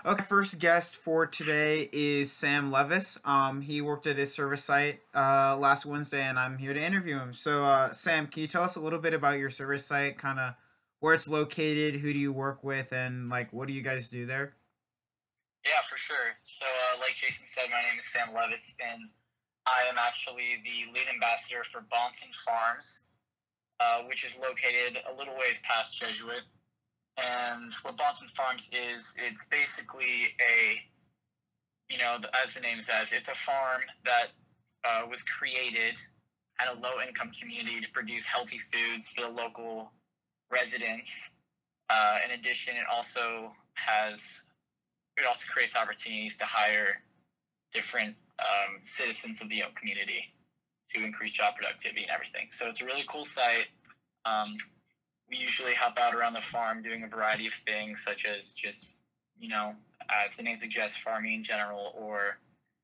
Okay, first guest for today is Sam Levis. He worked at his service site last Wednesday, and I'm here to interview him. So, Sam, can you tell us a little bit about your service site, kind of where it's located, who do you work with, and like what do you guys do there? Yeah, for sure. Like Jason said, my name is Sam Levis, and I am actually the lead ambassador for Bonton Farms, which is located a little ways past Jesuit. And what Bonton Farms is, it's basically as the name says, it's a farm that was created at a low income community to produce healthy foods for the local residents. In addition, it also creates opportunities to hire different citizens of the community to increase job productivity and everything. So it's a really cool site. Um, we usually help out around the farm doing a variety of things, such as just, as the name suggests, farming in general, or,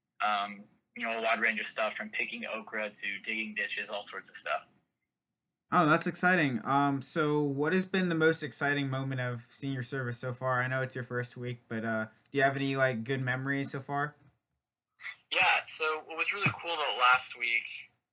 a wide range of stuff from picking okra to digging ditches, all sorts of stuff. Oh, that's exciting. So what has been the most exciting moment of senior service so far? I know it's your first week, but do you have any like good memories so far? Yeah, so what was really cool about last week,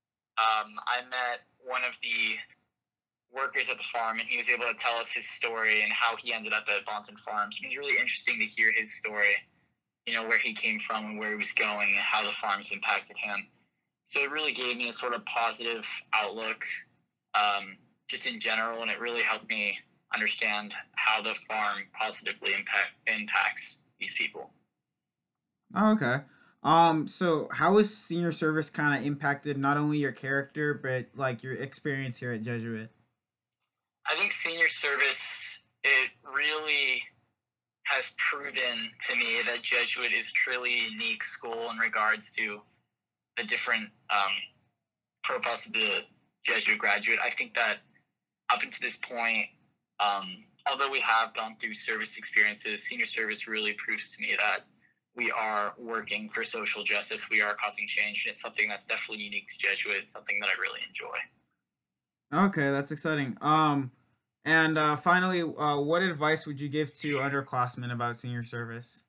I met one of the workers at the farm, and he was able to tell us his story and how he ended up at Bonton Farms. It was really interesting to hear his story, where he came from and where he was going and how the farms impacted him. So it really gave me a sort of positive outlook, just in general, and it really helped me understand how the farm positively impacts these people. Oh, okay. So how has senior service kind of impacted not only your character but like your experience here at Jesuit? I think senior service, it really has proven to me that Jesuit is truly a unique school in regards to the different profiles of the Jesuit graduate. I think that up until this point, although we have gone through service experiences, senior service really proves to me that we are working for social justice. We are causing change. And it's something that's definitely unique to Jesuit. It's something that I really enjoy. Okay, that's exciting. And finally, what advice would you give to underclassmen about senior service?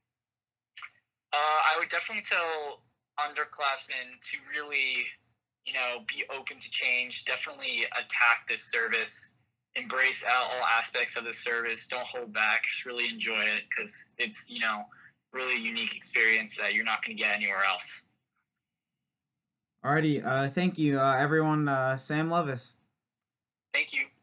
I would definitely tell underclassmen to really, be open to change. Definitely attack this service. Embrace all aspects of the service. Don't hold back. Just really enjoy it because it's, really a unique experience that you're not going to get anywhere else. Alrighty, thank you, everyone. Sam Levis. Thank you.